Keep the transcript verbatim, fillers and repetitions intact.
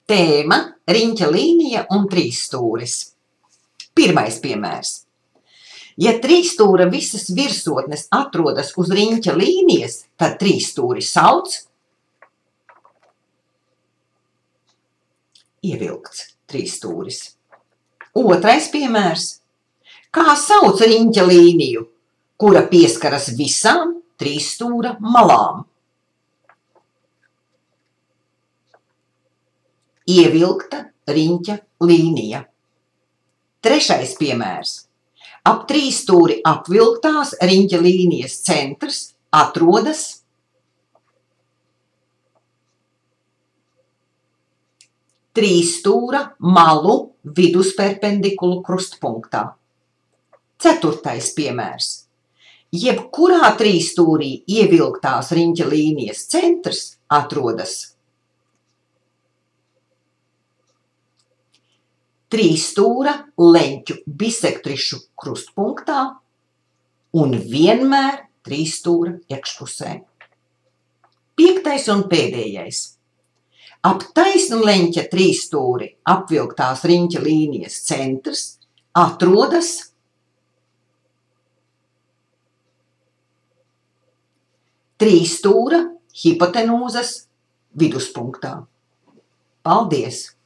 Tēma, riņķa līnija un trīsstūris. Pirmais piemērs. Ja trīsstūra visas virsotnes atrodas uz riņķa līnijas, tad trīsstūri sauc ievilkts trīsstūris. Otrais piemērs. Kā sauc riņķa līniju, kura pieskaras visām trīsstūra malām? Ievilkta riņķa līnija. Trešais piemērs. Ap trīsstūri apvilktās riņķa līnijas centrs atrodas trīsstūra malu vidusperpendikulu krustpunktā. Ceturtais piemērs. Jebkurā trīsstūrī ievilktās riņķa līnijas centrs atrodas trīsstūra leņķu bisektrišu krustpunktā un vienmēr trīsstūra iekšpusē. Piektais un pēdējais. Ap taisnu leņķa trīsstūri apvilktās riņķa līnijas centrs atrodas trīsstūra hipotenūzas viduspunktā. Paldies!